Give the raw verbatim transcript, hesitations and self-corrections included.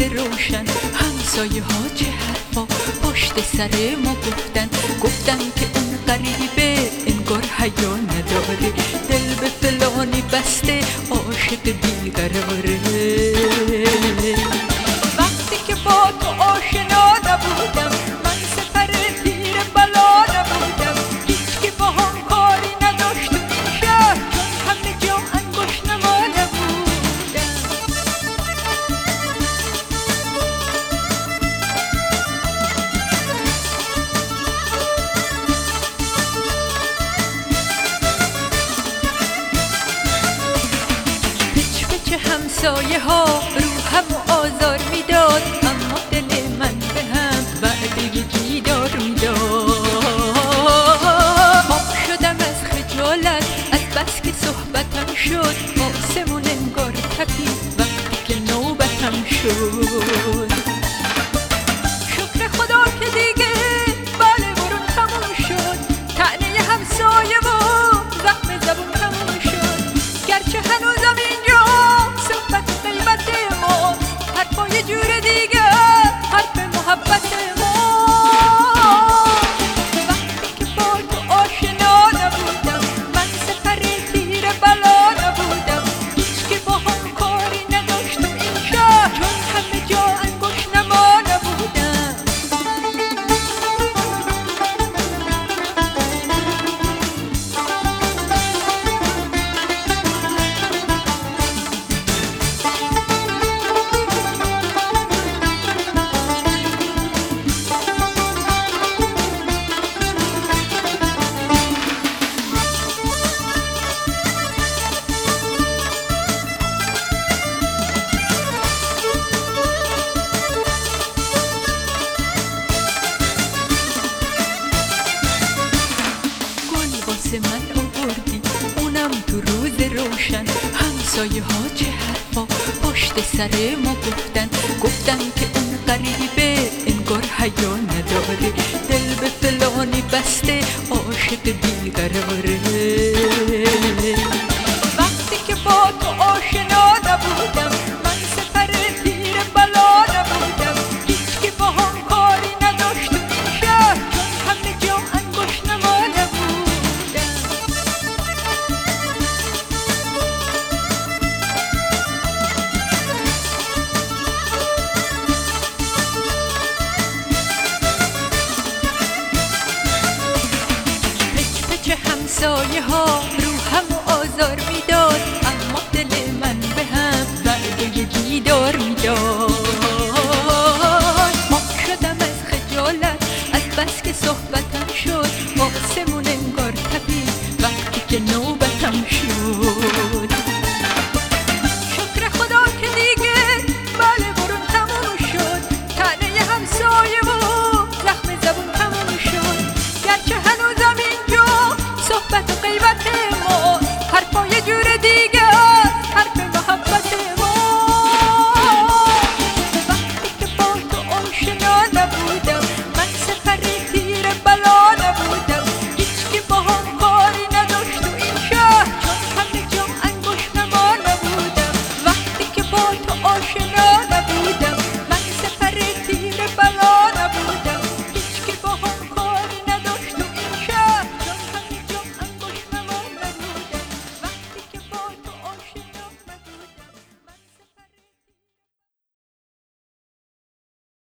روشن همسایه ها چه حرفا پشت سر ما گفتن گفتن که اون غریبه انگار حیا نداره، دل به فلانی بسته عاشق بیقراره. وقتی که با تو آشنا نبودم من سپر تیر بلا نبودم، هیچ که با هم کاری نداشت تو این شهر چون همه جا انگوش نما نبودم. پچ پچ همسایه ها روحم و آزار میداد، اما دل من به هم وعده دیدار میداد. آب شدم از خجالت از بس که صحبتم شد، آسمون انگار تپید وقتی که نوبتم شد. شکر خدا که دیگه بله برون تموم شد، طعنه همسایه و زخم زبون تموم شد. گرچه هنوزم اینجا صحبت غیبت ما، حرفا یه جور دیگه حرف محبت ما. وقتی که با تو آشنا نبودم من سپر تیر بلا نبودم، هیچ که با هم کاری نداشت تو این شهر چون همه جا انگوش نما نبودم. واسه من آوردی اونم تو روز روشن، همسایه ها چه حرفا پشت سر ما گفتن گفتن که اون غریبه انگار حیا نداره، دل به فلانی بسته عاشق بیقراره. وقتی که با تو آشنا نبودم من سپر تیر بلا نبودم، هیچ که با هم کاری نداشت تو این شهر چون همه جا انگوش نما نبودم. همسایه ها روحم و آزار میداد، اما دل من به هم وعده دیدار میداد. آب شدم از خجالت از بس که صحبت